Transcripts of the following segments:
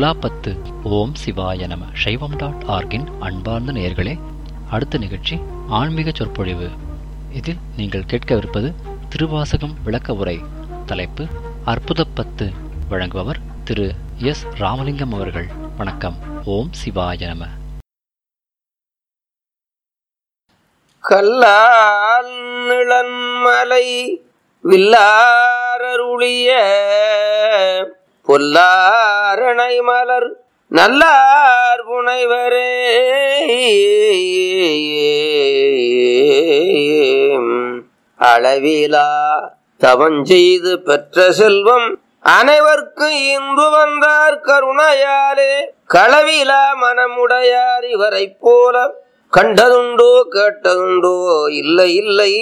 துலாப்பத்து. ஓம் சிவாய நம. சைவம்.org-இன் அன்பார்ந்த நேயர்களே, அடுத்த நிகழ்ச்சி ஆன்மீக சொற்பொழிவு. இதில் நீங்கள் கேட்கவிருப்பது திருவாசகம் விளக்க உரை. தலைப்பு அற்புதப்பத்து. வழங்குபவர் திரு எஸ். ராமலிங்கம் அவர்கள். வணக்கம். ஓம் சிவாய நம. கல்லால் நிழன்மலை வில்லாரருளிய பொல்லாரணை மலர் நல்லார் புனைவரே. அளவிலா தவஞ்செய்து பெற்ற செல்வம் அனைவர்க்கு இன்று வந்தார் கருணையாலே. களவிலா மனமுடையார் இவரை போல கண்டதுண்டோ கேட்டதுண்டோ இல்லை இல்லை.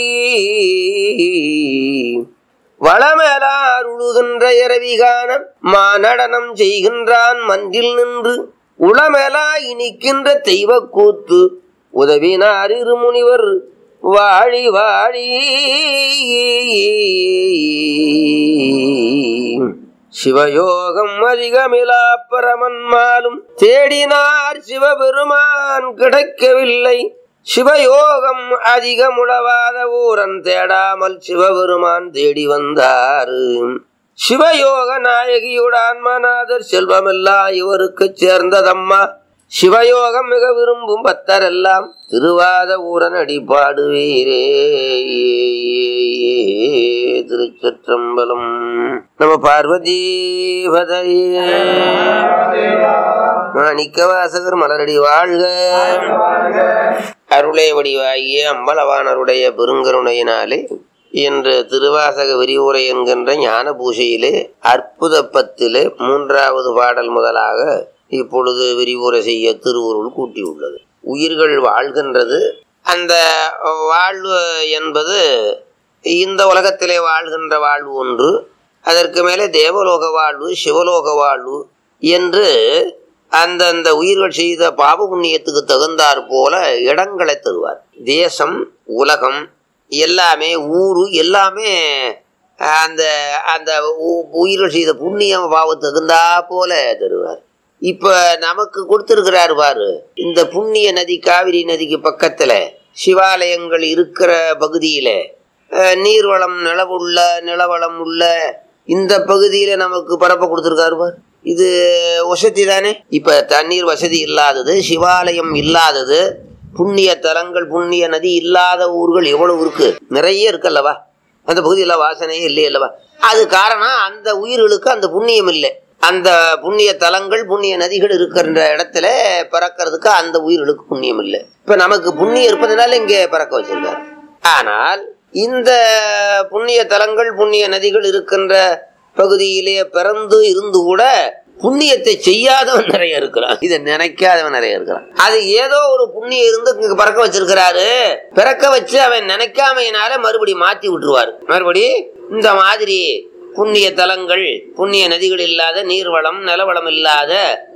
வளமேலார் உழுகின்ற இரவிகானம் மாநடனம் செய்கின்றான் மன்றில் நின்று. உளமேலா இனிக்கின்ற தெய்வ கூத்து உதவினார் இருமுனிவர் வாழி வாழி. சிவயோகம் அதிகமிலா பரமன்மாலும் தேடினார் சிவபெருமான் கிடைக்கவில்லை. சிவயோகம் அதிகமுளவாத ஊரன் தேடாமல் சிவபெருமான் தேடி வந்தார். சிவயோக நாயகியுடான்மநாதர் செல்வமெல்லாம் இவருக்கு சேர்ந்ததம்மா. சிவயோகம் மிக விரும்பும் பக்தரெல்லாம் திருவாத ஊரன் அடிபாடுவீரே. திருச்சிற்றம்பலம். நம பார்வதி பதையே. மாணிக்க வாசகர் மலரடி வாழ்க. அருளை வடிவாகிய அம்பலவானருடைய பெருங்கருணையினாலே இன்று திருவாசக விரிவுரை என்கின்ற ஞான பூசையிலே அற்புதப்பத்திலே 3வது பாடல் முதலாக இப்பொழுது விரிவுரை செய்ய திருவுருள் கூட்டியுள்ளது. உயிர்கள் வாழ்கின்றது. அந்த வாழ்வு என்பது இந்த உலகத்திலே வாழ்கின்ற வாழ்வு ஒன்று, அதற்கு மேலே தேவலோக வாழ்வு, சிவலோக வாழ்வு என்று அந்தந்த உயிர்கள் செய்த பாப புண்ணியத்துக்கு தகுந்தாற் போல இடங்களை தருவார். தேசம், உலகம் எல்லாமே, ஊரு எல்லாமே அந்த அந்த உயிர்கள் செய்த புண்ணியம் பாவத்துக்கு தகுந்தா போல தருவார். இப்ப நமக்கு கொடுத்திருக்கிறார் பாரு, இந்த புண்ணிய நதி காவிரி நதிக்கு பக்கத்துல சிவாலயங்கள் இருக்கிற பகுதியில நீர்வளம் நிலவளம் உள்ள இந்த பகுதியில நமக்கு பரப்ப கொடுத்திருக்காரு பாரு. இது வசதி தானே. இப்ப தண்ணீர் வசதி இல்லாதது, சிவாலயம் இல்லாதது, புண்ணிய தலங்கள் புண்ணிய நதி இல்லாத ஊர்கள் எவ்வளவு இருக்கு, நிறைய இருக்குல்லவா. அந்த பகுதியில வாசனையே இல்லை அல்லவா. அது காரணம் அந்த உயிர்களுக்கு அந்த புண்ணியம் இல்லை. அந்த புண்ணிய தலங்கள் புண்ணிய நதிகள் இருக்கிற இடத்துல பறக்கிறதுக்கு அந்த உயிர்களுக்கு புண்ணியம் இல்லை. இப்ப நமக்கு புண்ணியம் இருப்பதனால இங்கே பறக்க வச்சிருக்காரு. ஆனால் இந்த புண்ணிய தலங்கள் புண்ணிய நதிகள் இருக்கின்ற பகுதியிலே பிறந்து இருந்து கூட புண்ணியத்தை செய்யாதவன் நிறைய இருக்கிறான், இதை நினைக்காதவன் நிறைய இருக்கிறான். அது ஏதோ ஒரு புண்ணியம் இருந்து இங்க பறக்க வச்சிருக்கிறாரு, பிறக்க வச்சு அவன் நினைக்காமையினால மறுபடி மாத்தி விட்டுருவாரு. மறுபடி இந்த மாதிரி புண்ணிய தலங்கள் புண்ணிய நதிகள் இல்லாத, நீர்வளம் நிலவளம் இல்லாத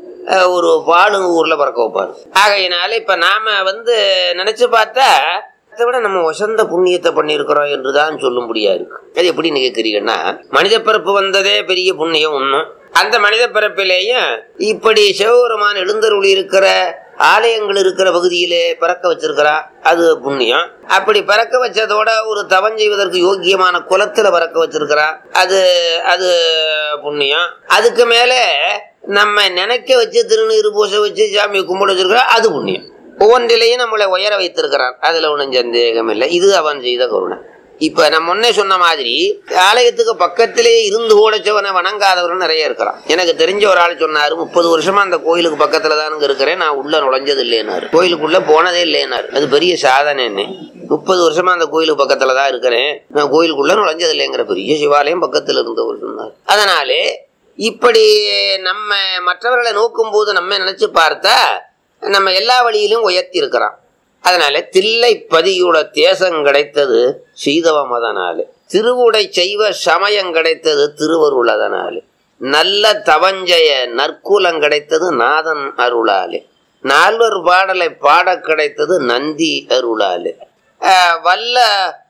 ஒரு பாலுங்க ஊர்ல பறக்க வைப்பாரு. ஆகையினால இப்ப நாம நினைச்சு பார்த்தா அதை விட நம்ம வசந்த புண்ணியத்தை பண்ணியிருக்கிறோம் என்றுதான் சொல்லும்படியா இருக்கு. அது எப்படின்னு கேட்கிறீங்கன்னா, மனித பிறப்பு வந்ததே பெரிய புண்ணியம் ஒண்ணும். அந்த மனித பிறப்பிலேயும் இப்படி சிவபெருமான் எழுந்தருளி இருக்கிற ஆலயங்கள் இருக்கிற பகுதியிலே பறக்க வச்சிருக்கிறான், அது புண்ணியம். அப்படி பறக்க வச்சதோட ஒரு தவம் செய்வதற்கு யோக்கியமான குலத்துல பறக்க வச்சிருக்கிறான், அது அது புண்ணியம். அதுக்கு மேல நம்ம நினைக்க வச்சு திருநீர் பூச வச்சு சாமியை கும்பிட வச்சிருக்கிறோம், அது புண்ணியம். ஒவ்வொன்றிலையும் நம்மளை உயர வைத்திருக்கிறான், அதுல ஒன்றும் சந்தேகம் இல்லை. இது அவன் செய்த கருணை. இப்ப நம்ம முன்னே சொன்ன மாதிரி ஆலயத்துக்கு பக்கத்திலே இருந்து ஓடச்சவனை வணங்காதவர்கள் நிறைய இருக்கிறான். எனக்கு தெரிஞ்ச ஒரு ஆள் சொன்னாரு, 30 வருஷமா அந்த கோயிலுக்கு பக்கத்துல தானுங்க இருக்கிறேன், நான் உள்ள நுழைஞ்சது இல்லைனாரு, கோயிலுக்குள்ள போனதே இல்லைனாரு. அது பெரிய சாதனை. 30 வருஷமா அந்த கோயிலுக்கு பக்கத்துலதான் இருக்கிறேன், நான் கோயிலுக்குள்ள நுழைஞ்சது இல்லைங்கிற பெரிய சிவாலயம் பக்கத்துல இருந்தவர் சொன்னார். அதனாலே இப்படி நம்ம மற்றவர்களை நோக்கும் போது நம்ம நினைச்சு பார்த்தா நம்ம எல்லா வழியிலும் உயர்த்தி இருக்கிறான். அதனால தில்லை பதியுட தேசம் கிடைத்தது சீதவம் அதனாலே, திருவுடை செய்வ சமயம் கிடைத்தது திருவருள் அதனாலே, நல்ல தவஞ்சய நற்குலம் கிடைத்தது நாதன் அருளாலே, 4 பாடலை பாட கிடைத்தது நந்தி அருளாலே, வல்ல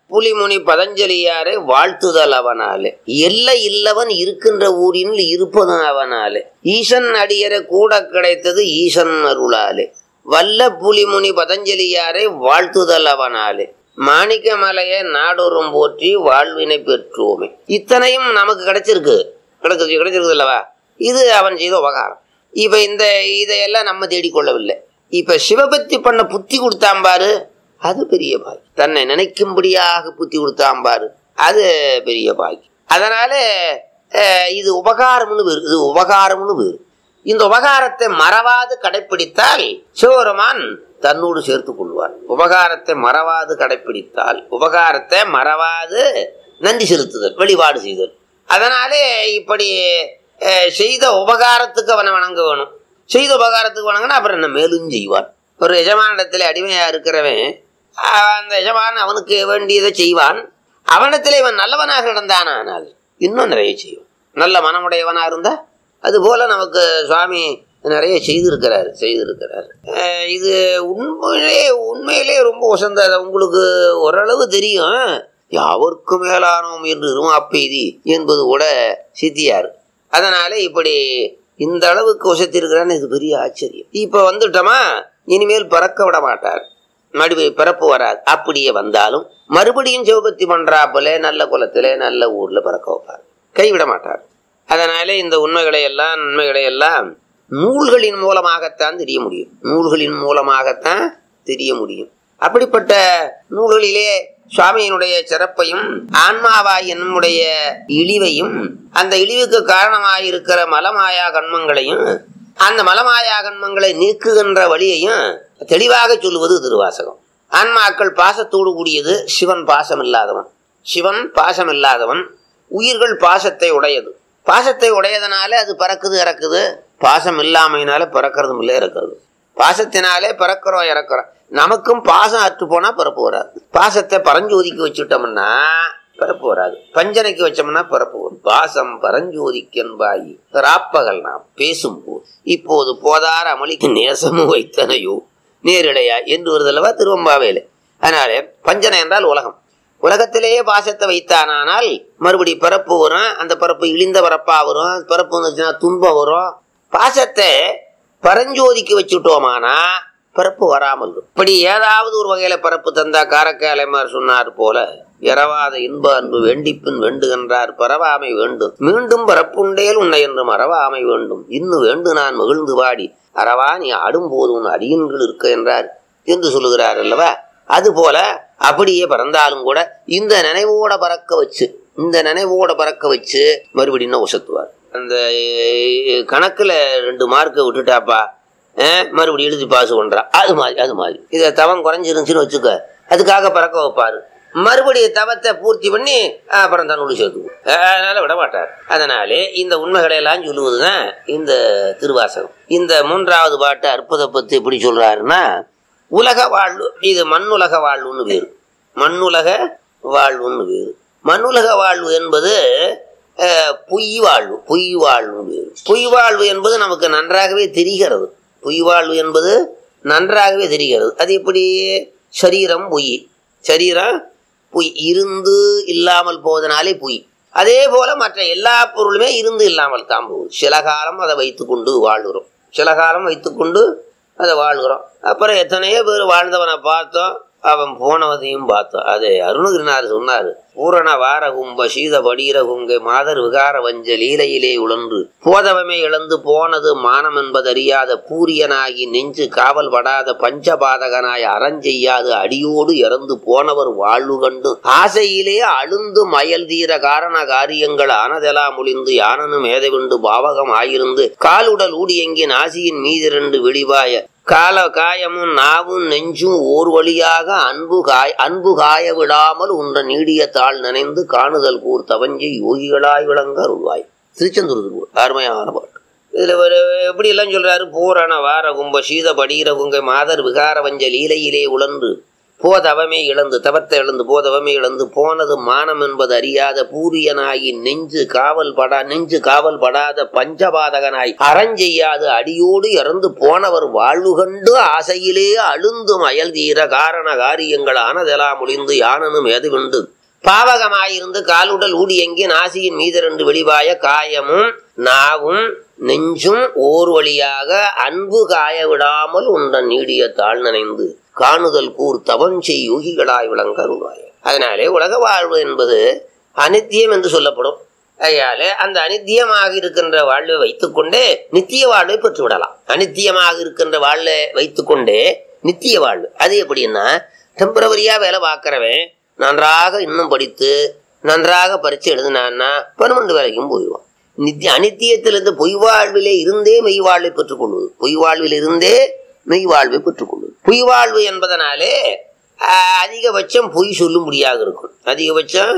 புலிமுனி பதஞ்சலியாரை வாழ்த்துதல் அவனாலே. எல்லை இல்லவன் இருக்கின்ற ஊரில் இருப்பதும் அவனாலே. ஈசன் அடியரை கூட கிடைத்தது ஈசன் அருளாலே. வல்ல புலிமுனி பதஞ்சலியாரை வாழ்த்துதல் அவனாலே. மாணிக்க மலையை நாடொரும் போற்றி வாழ்வினை பெற்றோமே. இத்தனையும் நமக்கு கிடைச்சிருக்கு அல்லவா? இது அவன் செய்த உபகாரம். இப்ப இதையெல்லாம் நம்ம தேடிக்கொள்ளவில்லை. இப்ப சிவபக்தி பண்ண புத்தி கொடுத்தாம்பாரு, அது பெரிய பாக்கி. தன்னை நினைக்கும்படியாக புத்தி கொடுத்தாம்பாரு, அது பெரிய பாக்கி. அதனால இது உபகாரம்னு வேறு. இந்த உபகாரத்தை மறவாது கடைப்பிடித்தால் சிவபெருமான் தன்னோடு சேர்த்துக் கொள்வார். உபகாரத்தை மறவாது கடைப்பிடித்தால், உபகாரத்தை மறவாது நன்றி செலுத்துதல், வழிபாடு செய்தல். அதனாலே இப்படி செய்த உபகாரத்துக்கு அவனை வணங்க வேணும். செய்த உபகாரத்துக்கு வணங்கினா அப்புறம் என்ன மேலும் செய்வான். ஒரு எஜமானிடத்துல அடிமையா இருக்கிறவன் அந்த எஜமான் அவனுக்கு வேண்டியதை செய்வான். அவனிடத்துல இவன் நல்லவனாக நடந்தானால் இன்னும் நிறைய செய்வான். நல்ல மனமுடையவனா இருந்தா அது போல நமக்கு சுவாமி நிறைய செய்திருக்கிறாரு. இது உண்மையிலே ரொம்ப உசந்த. உங்களுக்கு ஓரளவு தெரியும். யாவருக்கு மேலானோம் என்று இருமாப்பெய்தி என்பது கூட சித்தியாரு. அதனால இப்படி இந்த அளவுக்கு உசத்திருக்கிறான்னு இது பெரிய ஆச்சரியம். இப்ப வந்துட்டோமா, இனிமேல் பறக்க விட மாட்டார், மறுபடியும் பிறப்பு வராது. அப்படியே வந்தாலும் மறுபடியும் சிவபக்தி பண்றாப்புல நல்ல குலத்திலே நல்ல ஊர்ல பறக்க வைப்பார், கைவிட மாட்டார். அதனால இந்த உண்மைகளை எல்லாம் நன்மைகளை எல்லாம் நூல்களின் மூலமாகத்தான் தெரிய முடியும். அப்படிப்பட்ட நூல்களிலே சுவாமியினுடைய சிறப்பையும் ஆன்மாவாய் என்னுடைய இழிவையும் அந்த இழிவுக்கு காரணமாயிருக்கிற மலமாயா கண்மங்களையும் அந்த மலமாயா கண்மங்களை நீக்குகின்ற வழியையும் தெளிவாக சொல்லுவது திருவாசகம். ஆன்மாக்கள் பாசத்தோடு கூடியது, சிவன் பாசம் இல்லாதவன். உயிர்கள் பாசத்தை உடையது. பாசத்தை உடையதனால அது பறக்குது இறக்குது. பாசம் இல்லாமையினால பறக்கிறதும் இல்லை, இறக்குறது. பாசத்தினாலே பறக்கிறோம் இறக்குறோம். நமக்கும் பாசம் அற்று போனா பரப்பு வராது. பாசத்தை பரஞ்சோதிக்கு வச்சுட்டோம்னா பரப்பு வராது. பஞ்சனைக்கு வச்சோம்னா பரப்பு வரும். பாசம் பரஞ்சோதிக்கன்பாயி ராப்பகல் நாம் பேசும் போது இப்போது போதார் அமளிக்கு நேசமும் வைத்தனையோ நேரிடையா என்று வருதல்லவா திருவம்பாவேல. அதனால பஞ்சனை என்றால் உலகம். உலகத்திலேயே பாசத்தை வைத்தானால் மறுபடி பிறப்பு வரும். அந்த பிறப்பு இழிந்த பிறப்பா வரும். பிறப்பு வந்துச்சுன்னா துன்பம் வரும். பாசத்தை பரஞ்சோதிக்கு வச்சுட்டோமானா பிறப்பு வராமல் இருக்கும். இப்படி ஏதாவது ஒரு வகையில பிறப்பு தந்தா காரக்காலைமார் சொன்னார் போல, இரவாத இன்ப அன்பு வேண்டிப்பின் வேண்டுகின்றார் பரவாமை வேண்டும். மீண்டும் பிறப்புண்டேல் உன்னை என்று மறவாமை வேண்டும். இன்னும் வேண்டு நான் மகிழ்ந்து வாடி அறவா நீ ஆடும்போது உன் அடியன்கள் இருக்க என்றார் என்று சொல்லுகிறார் அல்லவா? அது போல அப்படியே பறந்தாலும் கூட இந்த நினைவோட பறக்க வச்சு மறுபடியும் உசத்துவார். அந்த கணக்குல 2 மார்க்கை விட்டுட்டாப்பா, மறுபடியும் எழுதி பாசு பண்றா. அது மாதிரி இதை தவம் குறைஞ்சிருந்துச்சுன்னு வச்சுக்க, அதுக்காக பறக்க வைப்பாரு. மறுபடியும் தவத்தை பூர்த்தி பண்ணி அப்புறம் தன்னோடு சேர்த்துக்கும். அதனால விட மாட்டார். அதனாலே இந்த உண்மைகளை எல்லாம் சொல்லுவதுதான் இந்த திருவாசகம். இந்த 3வது பாட்டு அற்புத பத்து எப்படி சொல்றாருன்னா, உலக வாழ்வு, இது மண்ணுலக வாழ்வுன்னு வேறு. மண்ணுலக வாழ்வு என்பது பொய் வாழ்வு வேறு. பொய் வாழ்வு என்பது நமக்கு நன்றாகவே தெரிகிறது. அது எப்படி? சரீரம் பொய் இருந்து இல்லாமல் போவதனாலே பொய். அதே போல மற்ற எல்லா பொருளுமே இருந்து இல்லாமல் தான் போகுது. சில காலம் அதை வைத்துக்கொண்டு வாழ்கிறோம். அப்புறம் எத்தனையோ பேர் வாழ்ந்தவனை பார்த்தோம், அவன் போனவதையும் பார்த்தோம். அது அருணகிரிநாதர் சொன்னாரு, பூரண வார கும்ப சீத படீர குங்கை மாதர் விகார வஞ்ச லீலையிலே உழன்று போதவமே இழந்து போனது மானம் என்பதறியாத பூரியனாகி நெஞ்சு காவல் படாத பஞ்சபாதகனாய் அறஞ்செய்யாது அடியோடு இறந்து போனவர் வாழ்வு கண்டு ஆசையிலே அழுந்து மயல் தீர காரண காரியங்கள் ஆனதெல்லாம் ஒளிந்து யானனும் மேதவிண்டு பாவகம் ஆயிருந்து காலுடல் ஊடியங்கி நாசியின் மீதிரண்டு வெளிவாய கால காயமும் நாவும் நெஞ்சும் ஓர் வழியாக அன்பு காய விடாமல் உன்ற நீடிய தாள் நினைந்து காணுதல் கூர் தவஞ்சி யோகிகளாய் விளங்க அருள்வாய். திருச்செந்தூர் அருமையான பாட்டு. இதுல எப்படி எல்லாம் சொல்றாரு, பூரண வார கும்ப சீத படீர குங்கை மாதர் விகார வஞ்ச லீலையிலே உழன்று போதவமே இழந்து, தவத்தை இழந்து போதவமே இழந்து போனது மானம் என்பது அறியாத பூரியனாகி நெஞ்சு காவல் படாத பஞ்சபாதகனாய் அறஞ்செய்யாது அடியோடு இறந்து போனவர் வாழ்வு கண்டு ஆசையிலே அழுந்தும் அயல் தீர காரண காரியங்கள் ஆனதெல்லாம் ஒளிந்து யானனும் ஏதுவிண்டு பாவகமாயிருந்து காலுடல் ஊடியங்கி நாசியின் மீதரென்று வெளிவாய காயமும் நாவும் நெஞ்சும் ஓர் வழியாக அன்பு காய விடாமல் உண்டன் நீடிய தாழ் நனைந்து காணுதல் கூர் தவஞ்செய் யோகிகளாய் விளங்கருவாய. அதனாலே உலக வாழ்வு என்பது அனித்தியம் என்று சொல்லப்படும். அதனால அந்த அனித்தியமாக இருக்கின்ற வாழ்வை வைத்துக்கொண்டே நித்திய வாழ்வை பெற்று விடலாம். அனித்தியமாக இருக்கின்ற வாழ்வை வைத்துக்கொண்டே நித்திய வாழ்வு. அது எப்படின்னா, டெம்பரவரியா வேலை பார்க்கிறவன் நன்றாக இன்னும் படித்து நன்றாக பரீட்சை எழுதினான்னா பெர்மனண்ட் வேலைக்கும் போயிடுவான். அனித்தியத்திலிருந்து பொய் வாழ்விலே இருந்தே மெய் வாழ்வை பெற்றுக்கொள்வது, பொய் வாழ்வில் இருந்தே மெய் வாழ்வை பெற்றுக்கொள்வது. பொய் வாழ்வு என்பதனாலே அதிகபட்சம் பொய் சொல்லும்படியாக இருக்கும், அதிகபட்சம்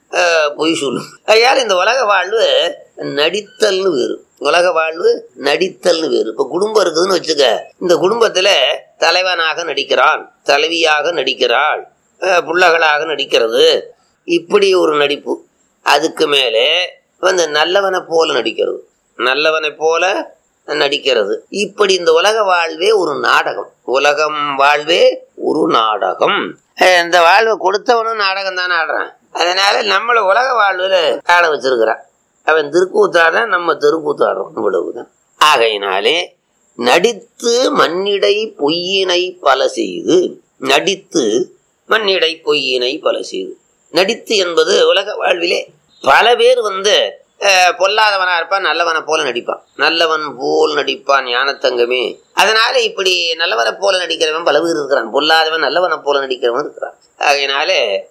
பொய் சொல்லும். அதனால இந்த உலக வாழ்வு நடித்தல்னு வேறு, உலக வாழ்வு நடித்தல்னு வேறு. இப்ப குடும்பம் இருக்குதுன்னு வச்சுக்க, இந்த குடும்பத்துல தலைவனாக நடிக்கிறான், தலைவியாக நடிக்கிறாள், புள்ளகளாக நடிக்கிறது, இப்படி ஒரு நடிப்பு. அதுக்கு மேலே வந்து நல்லவனை போல நடிக்கிறது, நல்லவனை போல நடிக்கிறது. இப்படி இந்த உலக வாழ்வே ஒரு நாடகம், உலகம் வாழ்வே ஒரு நாடகம். இந்த வாழ்வை கொடுத்தவனும் நாடகம் தானே ஆடுறான். அதனால நம்மள உலக வாழ்வுல ஆட வச்சிருக்கிறான். அவன் திருக்கூத்தாடுறான், நம்ம தெருக்கூத்தாடுறோம், இவ்வளவுதான். ஆகையினாலே நடித்து மண்ணிடை பொய்யினை பல செய்து, நடித்து மண்ணிடை பொய்யினை பல செய்து. நடித்து என்பது உலக வாழ்விலே பல பேர் வந்து பொல்லாதவனா இருப்பான், நல்லவனை போல நடிப்பான், நல்லவன் போல் நடிப்பான் ஞானத்தங்கமே. அதனால இப்படி நல்லவனை போல நடிக்கிறவன் பல பேர் இருக்கிறான், பொல்லாதவன் நல்லவனை போல நடிக்கிறவன் இருக்கிறான். அதனால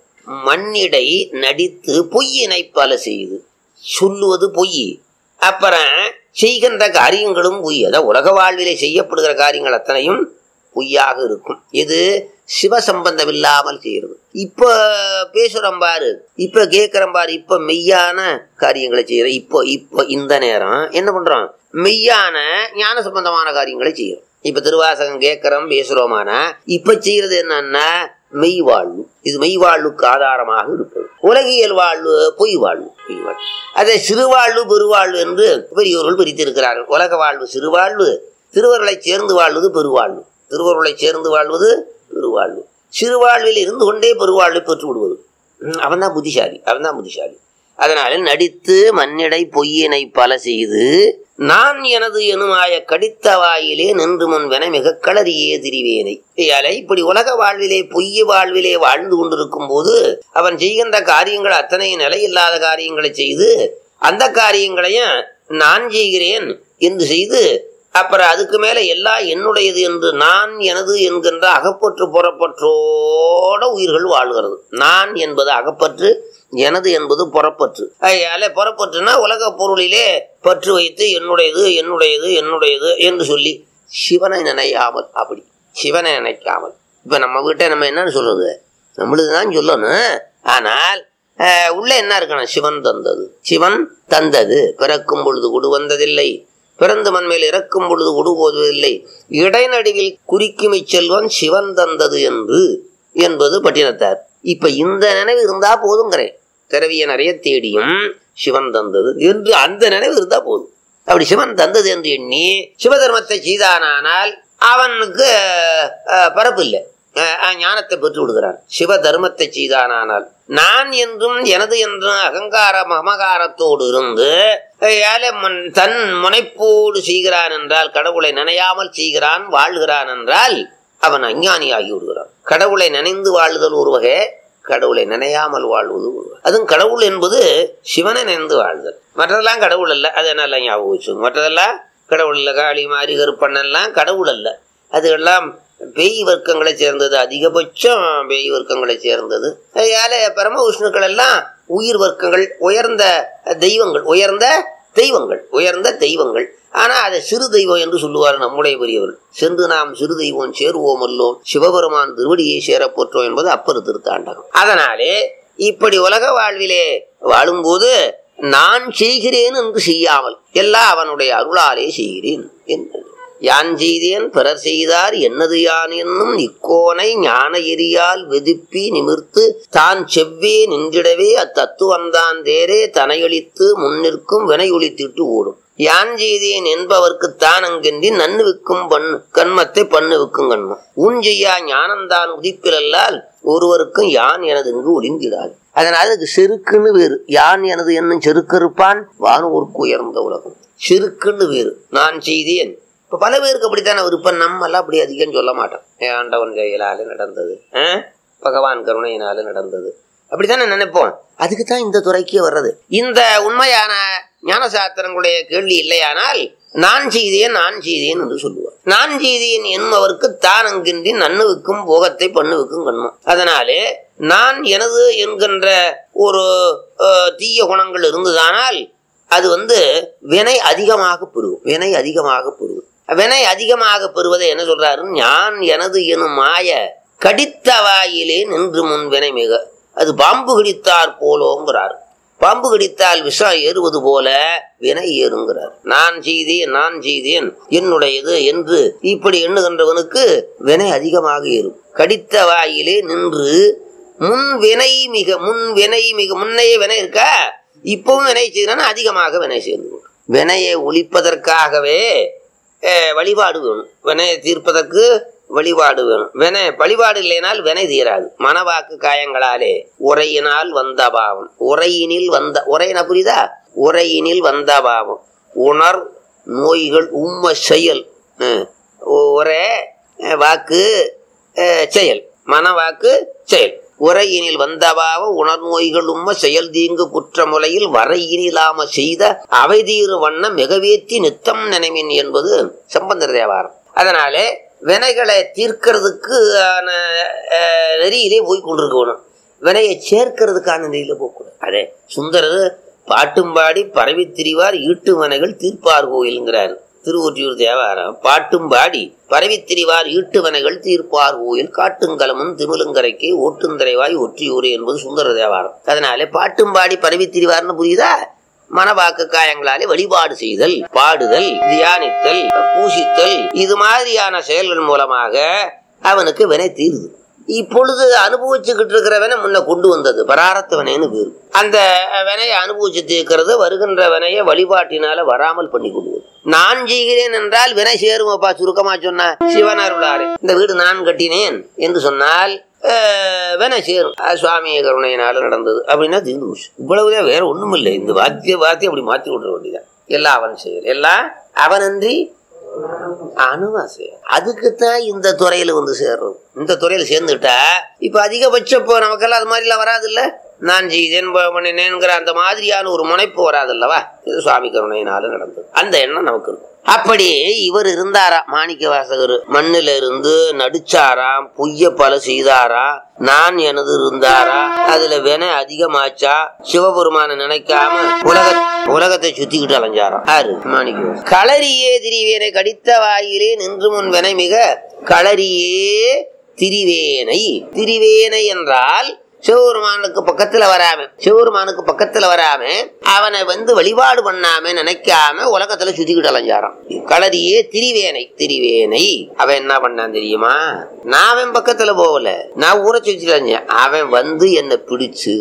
மண்ணிடை நடித்து பொய்யினை பல செய்து, சொல்லுவது பொய், அப்புறம் செய்கின்ற காரியங்களும் பொய். அதான் உலக வாழ்விலே செய்யப்படுகிற காரியங்கள் அத்தனையும் பொய்யாக இருக்கும். இது சிவசம்பந்தம் இல்லாமல் செய்யறது. இப்ப பேசுறோம் பாரு, இப்ப கேட்கிறோம் பாரு, இப்ப மெய்யான காரியங்களை செய்யற. இப்போ இந்த நேரம் என்ன பண்றோம், மெய்யான ஞான சம்பந்தமான காரியங்களை செய்யறோம். இப்ப திருவாசகம் கேட்கிறோம், பேசுறோமானா இப்ப செய்யறது என்னன்னா மெய் வாழ்வு. இது மெய் வாழ்வுக்கு ஆதாரமாக இருப்பது. உலகியல் வாழ்வு பொய் வாழ்வு, பொய் வாழ்வு. அதை சிறுவாழ்வு பெருவாழ்வு என்று பெரியோர்கள் பிரித்திருக்கிறார்கள். உலக வாழ்வு சிறுவாழ்வு, திருவருளை சேர்ந்து வாழ்வது பெருவாழ்வு, திருவருளை சேர்ந்து வாழ்வது பெருவாழ்வு. சிறுவாழ்வில் இருந்து கொண்டே பெருவாழ்வை பெற்று விடுவது. அவன் தான் புத்திசாலி, அவன் தான் புத்திசாலி. அதனால நடித்து மண்ணிடை பொய்யினை பல செய்து நான் எனது எனுமாய கடித்த வாயிலே நின்று முன்வென மிக களறியே திரிவேனை. இப்படி உலக வாழ்விலே பொய்ய வாழ்விலே வாழ்ந்து கொண்டிருக்கும் போது அவன் செய்கின்ற காரியங்கள் அத்தனை நிலையில்லாத காரியங்களை செய்து அந்த காரியங்களையும் நான் செய்கிறேன் என்று செய்து, அப்புறம் அதுக்கு மேல எல்லாம் என்னுடையது என்று நான் எனது என்கின்ற அகப்பற்று புறப்பற்றோட உயிர்கள் வாழ்கிறது. நான் என்பது அகப்பற்று, எனது என்பது புறப்பற்று. அதனால புறப்பற்றுனா உலக பொருளிலே பற்று வைத்து என்னுடையது என்னுடையது என்னுடையது என்று சொல்லி சிவனை நினையாமல், அப்படி சிவனை நினைக்காமல். இப்ப நம்ம வீட்டை நம்ம என்னன்னு சொல்றது, நம்மளுதுதான் சொல்லணும். ஆனால் உள்ள என்ன இருக்கணும், சிவன் தந்தது, சிவன் தந்தது. பிறக்கும் பொழுது கொடு வந்ததில்லை, பிறந்து மண்மையில் இறக்கும் பொழுது கொடுபோவதில்லை, இடைநடுவில் குறிக்குமை செல்வன் சிவன் தந்தது என்பது பட்டினத்தார். இப்ப இந்த நினைவு இருந்தா போதுங்கிறேன். திரவிய நிறைய தேடியும் சிவன் தந்தது என்று அந்த நினைவு இருந்தா போதும். அப்படி சிவன் தந்தது என்று எண்ணி சிவதர்மத்தை செய்தானால் அவனுக்கு பரப்பு இல்லை, ஞானத்தை பெற்று விடுகிறான். சிவ தர்மத்தை செய்தானால் நான் என்றும் எனது என்றும் அகங்கார மமகாரத்தோடு இருந்து தன் முனைப்போடு செய்கிறான் என்றால், கடவுளை நினையாமல் செய்கிறான் வாழ்கிறான் என்றால் அவன் அஞ்ஞானியாகி விடுகிறான். கடவுளை நினைந்து வாழ்தல் ஒரு வகை, கடவுளை நினையாமல் வாழ்வது ஒரு வகை. அதுவும் கடவுள் என்பது சிவனை நினைந்து வாழ்தல், மற்றதெல்லாம் கடவுள் அல்ல. அது என்ன ஞாபகம் வச்சு, மற்றதெல்லாம் கடவுள் இல்ல. காளி மாரி கருப்பண்ணெல்லாம் கடவுள் அல்ல, அதுக்கெல்லாம் பேய் வர்க்கங்களை சேர்ந்தது, அதிகபட்சம் பேய் வர்க்கங்களை சேர்ந்தது. அதனால பரம விஷ்ணுக்கள் எல்லாம் உயிர் வர்க்கங்கள், உயர்ந்த தெய்வங்கள், உயர்ந்த தெய்வங்கள், உயர்ந்த தெய்வங்கள். ஆனா அதை சிறு தெய்வம் என்று சொல்லுவார் நம்முடைய பெரியவர்கள். சென்று நாம் சிறு தெய்வம் சேருவோம் அல்லோம், சிவபெருமான் திருவடியை சேரப்போற்றோம் என்பது அப்பர் திருத்தாண்டகம். அதனாலே இப்படி உலக வாழ்விலே வாழும்போது நான் செய்கிறேன் என்று செய்யாமல் எல்லாம் அவனுடைய அருளாலே செய்கிறேன் என்று யான் செய்தேன் பிறர் செய்தார் என்னது யான் என்னும் இக்கோனை ஞான எரியால் வெதுப்பி நிமிர்த்து தான் செவ்வே நின்றிடவே அத்தத்துவந்தான் தேரே தனையளித்து முன்னிற்கும் வினையொழித்திட்டு ஓடும். யான் செய்தேன் என்பவர்க்குத்தான் அங்கென்றி நன்னுவிக்கும் கண்மத்தை பண்ணுவிக்கும் கண்மம் ஊஞ்செய்யா ஞானந்தான் உதிப்பிலல்லால் ஒருவருக்கும் யான் எனது இங்கு ஒளிந்திடாது. அதனால அதுக்கு செருக்குன்னு வேறு. யான் எனது என்னும் செருக்கறுப்பான் வானூருக்கு உயர்ந்த உலகம். செருக்குன்னு வேறு. நான் செய்தேன். இப்ப பல பேருக்கு அப்படித்தானே விருப்பம். நம்மெல்லாம் அப்படி அதிகம் சொல்ல மாட்டோம். ஆண்டவன் கையிலால நடந்தது, பகவான் கருணையினால நடந்தது, அப்படித்தானே நினைப்போம். அதுக்குத்தான் இந்த துறைக்கே வர்றது. இந்த உண்மையான ஞான சாஸ்திரங்களுடைய கேள்வி இல்லையானால் நான் செய்தேன் நான் செய்தேன் என்று சொல்லுவார். நான் செய்தேன் என்பவருக்கு தான் அங்கின்றி நன்னுவிக்கும் போகத்தை பண்ணுவிக்கும் கண்மம். அதனாலே நான் எனது என்கின்ற ஒரு தீய குணங்கள் இருந்ததானால் அது வினை அதிகமாக பெறும். வினை அதிகமாக பெறும். வினை அதிகமாக பெறுவதை என்ன சொல்றாரு? ஞான் எனது எனும் மாய கடித்த வாயிலே நின்று முன் வினை மிக அது பாம்பு கடித்தார் போலோங்கிறார். பாம்பு கடித்தால் விஷம் ஏறுவது போல வினை ஏறுங்கிறார். நான் செய்தேன் நான் செய்தேன் என்னுடையது என்று இப்படி எண்ணுகின்றவனுக்கு வினை அதிகமாக ஏறும். கடித்த வாயிலே நின்று முன் வினை மிக முன்னையே வினை இருக்கா, இப்பவும் வினை செய்யறான், அதிகமாக வினை சேர்ந்து வினையை ஒழிப்பதற்காகவே வழிபாடு வேணும். வினையை தீர்ப்பதற்கு வழிபாடு வேணும். வழிபாடு இல்லைனால் வினை தீராது. மனவாக்கு காயங்களாலே உரையினால் வந்த பாவம். உரையின புரியுதா? உரையினில் வந்த பாவம் உணர் நோய்கள் உம்ம செயல். ஒரே வாக்கு செயல், மனவாக்கு செயல். உரையினில் வந்தவாவ உணர் நோய்கள் உம்ம செயல் தீங்கு குற்றமுலையில் வரையினிலாம செய்த அவை தீரு வண்ணம் மிகவேத்தி நித்தம் நினைவின் என்பது சம்பந்தர் தேவாரம். அதனாலே வினைகளை தீர்க்கிறதுக்கு நெறியிலே போய் கொண்டிருக்கணும். வினையை சேர்க்கிறதுக்கான நெறியில போகக்கூடாது. அதே சுந்தரர் பாட்டும்பாடி பரவி திரிவார் ஈட்டு வினைகள் தீர்ப்பார் கோயில்ங்கிறார் திருவொற்றியூர் தேவாரம். பாட்டும்பாடி பரவி திரிவார் ஈட்டு வினைகள் தீர்ப்பார் கோயில் காட்டுங்கலமும் திமிழுங்கரைக்கு ஓட்டுந்தரைவாய் ஒற்றியூர் என்பது சுந்தர தேவாரம். அதனாலே பாட்டும்பாடி பரவி திரிவார்னு புரியுதா? மனவாக்கு காயங்களாலே வழிபாடு செய்தல், பாடுதல், தியானித்தல், பூசித்தல், இது மாதிரியான செயல்கள் மூலமாக அவனுக்கு வினை தீருது. இப்பொழுது அனுபவிச்சுக்கிட்டு இருக்கிற வினை முன்ன கொண்டு வந்தது பராரத்த வினைன்னு பேரு. அந்த வினையை அனுபவிச்சு தீர்க்கிறது வருகின்ற வினையை வழிபாட்டினால வராமல் பண்ணி கொள்வது. நான் செய்கிறேன் என்றால் வினை சேருமப்பா. சுருக்கமா சொன்ன சிவனருளாரே இந்த வீடு நான் கட்டினேன் என்று சொன்னால் வினை சேரும். சுவாமிய கருணையினால நடந்தது அப்படின்னா தீர்ந்து போச்சு. இவ்வளவுதான், வேற ஒண்ணும் இல்லை. இந்த வார்த்தையை அப்படி மாத்தி விட்டுற வேண்டியதான். எல்லாம் அவன் செயல், எல்லாம் அவனன்றி அணுவா செயல். அதுக்குத்தான் இந்த துறையில சேர்றோம். இந்த துறையில சேர்ந்துட்டா இப்ப அதிகபட்சம் இப்போ நமக்கெல்லாம் அது மாதிரி எல்லாம் வராது இல்ல. நான் செய்தேன் பண்ணினேங்கிற அந்த மாதிரியான ஒரு முனைப்பு வராதுல்லவா? இது சுவாமி கருணையினால நடந்தது. அந்த எண்ணம் நமக்கு இருக்கும். அப்படி இவர் இருந்தாரா மாணிக்க வாசகர். மண்ணில இருந்து நடிச்சாராம், பொய்ய பல செய்தாரா, நான் எனது இருந்தாரா, அதுல வினை அதிகமாச்சா, சிவபெருமான நினைக்காம உலகத்தை சுத்திக்கிட்டு அலைஞ்சாராம். ஆறு மாணிக்க. களரியே திரிவேனை கடித்த வாயிலே நின்று முன் வினை மிக களரியே திரிவேனை. திரிவேனை என்றால் சிவபெருமானுக்கு பக்கத்துல வராம அவனை வழிபாடு பண்ணாம நினைக்காம உலகத்துல சுத்திக்கிட்டு அலைஞ்சாராம். களரியே திரிவேனை. அவன் என்ன பண்ணான் தெரியுமா? நான் அவன் பக்கத்துல போகல, நான் ஊரை சுத்திட்டு அவன் என்ன பிடிச்சு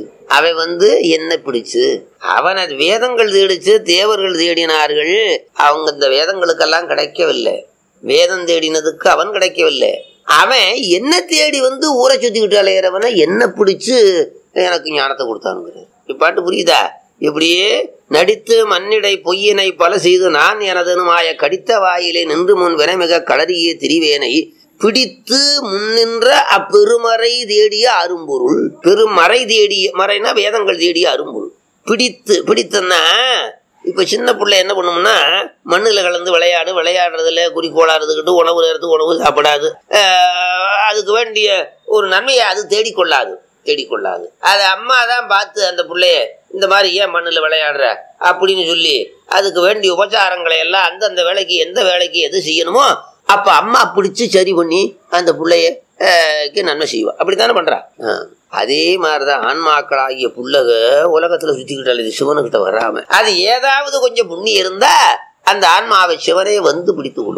அவன் அது வேதங்கள் தேடிச்சு, தேவர்கள் தேடினார்கள். அவங்க இந்த வேதங்களுக்கெல்லாம் கிடைக்கவில்லை. வேதம் தேடினதுக்கு அவன் கிடைக்கவில்லை. அவன் என்ன தேடி ஊரை சுத்திக்கிட்டு அலையிறவன என்ன பிடிச்சு எனக்கு ஞானத்தை கொடுத்தானுங்கிறார். பாட்டு புரியுதா? இப்படியே நடித்து மண்ணிடை பொய்யினை பல செய்து நான் எனது மாய கடித்த வாயிலே நின்று முன் வினை மிக களரியே திரிவேனை பிடித்து முன்னின்ற அப்பெருமறை தேடிய அரும்பொருள். பெருமறை தேடிய மறைனா வேதங்கள் தேடிய அரும்பொருள். பிடித்தன்னா இப்ப சின்ன பிள்ளை என்ன பண்ணும்னா மண்ணுல கலந்து விளையாடுறதுல குறிக்கோளா இருந்துக்கிட்டு உணவு நேரத்துக்கு உணவு சாப்பிடாது. அதுக்கு வேண்டிய ஒரு நன்மையை அது தேடிக்கொள்ளாது. அது அம்மா தான் பார்த்து அந்த பிள்ளைய இந்த மாதிரி ஏன் மண்ணுல விளையாடுற அப்படின்னு சொல்லி அதுக்கு வேண்டிய உபச்சாரங்களை எல்லாம் அந்தந்த வேலைக்கு எந்த வேலைக்கு எது செய்யணுமோ அப்ப அம்மா பிடிச்சு சரி பண்ணி அந்த பிள்ளைய நன்மை செய்வா. அப்படித்தானே பண்றா. அதே மாதிரிதான் ஆன்மாக்களாகிய புள்ளக உலகத்துல சுத்திக்கிட்டால் சிவனுக்கிட்ட வராம அது ஏதாவது கொஞ்சம் புண்ணியம் இருந்தா அந்த ஆன்மாவை சிவனே பிடித்து கொள்கிறார்.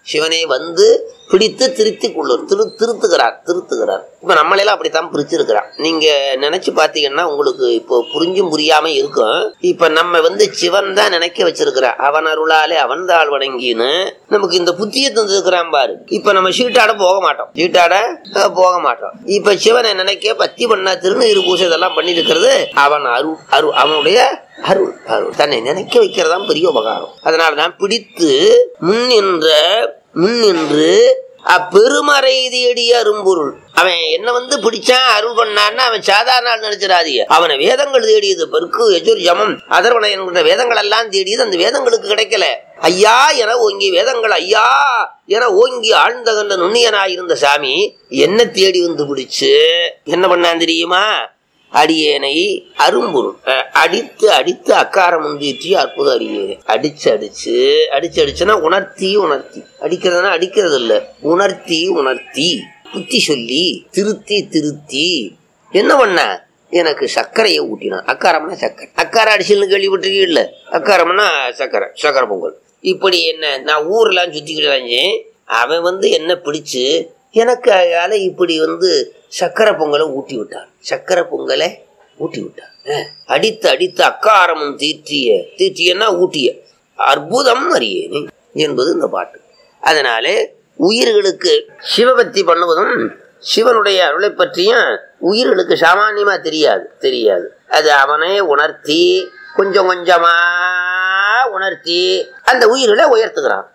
சிவனே வந்து பிடித்து திருத்தி கொள்ளும், திருத்துகிறார். இப்ப நம்மளெல்லாம் அப்படித்தான் பிரிச்சிருக்கிறான். நீங்க நினைச்சு பாத்தீங்கன்னா உங்களுக்கு இப்போ புரிஞ்சும் புரியாம இருக்கும். இப்ப நம்ம வந்து சிவன் தான் நினைக்க வச்சிருக்கிறான். அவன் அருளாலே அவன் தாள் வணங்கின்னு நமக்கு இந்த புத்தியை தந்துருக்கிறான் பாரு. இப்ப நம்ம சீட்டாட போக மாட்டோம். இப்ப சிவனை நினைக்க பத்தி பண்ணா திருநீர் பூசை இதெல்லாம் பண்ணி இருக்கிறது அவன் அவனுடைய அருள் தன்னை நினைக்க வைக்கிறதான் பெரிய உபகாரம். அதனாலதான் பிடித்து முன்னின்று அப்பெருமறை தேடிய அரும்பொருள். அவன் என்ன வந்து பிடிச்சான் அருள் பண்ணான்னு அவன் சாதாரண ஆள் நினைச்சிடாதீங்க. அவனை வேதங்கள் தேடியது பெருக்கு எஜுர் ஜமம் அதர்வனை என்கிற வேதங்கள் எல்லாம் தேடியது. அந்த வேதங்களுக்கு கிடைக்கல. ஐயா என ஓங்கி வேதங்கள் ஐயா என ஓங்கி ஆழ்ந்தகன்ற நுண்ணியனாயிருந்த சாமி என்ன தேடி வந்து பிடிச்சு என்ன பண்ணான் தெரியுமா? அடியேனை அரும்பொருள் அடித்து அக்காரம் முந்தீற்றி அற்புதம் அடியேனை அடிச்சுன்னா உணர்த்தி அடிக்கிறதுனா அடிக்கிறது இல்ல, உணர்த்தி புத்தி சொல்லி திருத்தி என்ன பண்ண எனக்கு சர்க்கரையை ஊட்டினான். அக்காரம்னா சர்க்கரை. அக்கார அடிச்சல்னு கேள்விப்பட்டிருக்கீங்க இல்ல? அக்காரம்னா சர்க்கரை பொங்கல். இப்படி என்ன நான் ஊர்லாம் சுத்திக்கிட்டு அவன் வந்து என்ன பிடிச்சு எனக்கு அதால இப்படி வந்து சக்கரை பொங்கலை ஊட்டி விட்டான். அடித்து அக்காரமும் தீற்றியன்னா ஊட்டிய அற்புதம் அறியேனே என்பது இந்த பாட்டு. அதனாலே உயிர்களுக்கு சிவபக்தி பண்ணுவதும் சிவனுடைய அருளை பற்றியும் உயிர்களுக்கு சாமான்யமா தெரியாது. அது அவனே உணர்த்தி கொஞ்சம் கொஞ்சமா உணர்த்தி அந்த உயிர்களை உயர்த்துகிறான்.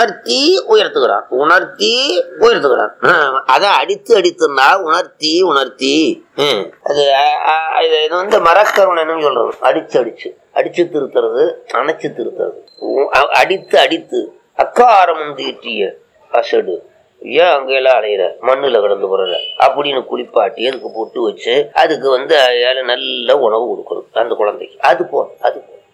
அத அடித்துனா உணர்த்தி அது வந்து மரக்கருணன்னு சொல்றது. அடிச்சு திருத்துறது, அணைச்சு திருத்துறது. அடித்து அக்காரமும் தீட்டிய அசடு ஏன் அங்கெல்லாம் அலையிற மண்ணுல கிடந்து போற அப்படின்னு குளிப்பாட்டி அதுக்கு பொட்டு வச்சு அதுக்கு வந்து நல்ல உணவு கொடுக்கறது அந்த குழந்தைக்கு. அது போ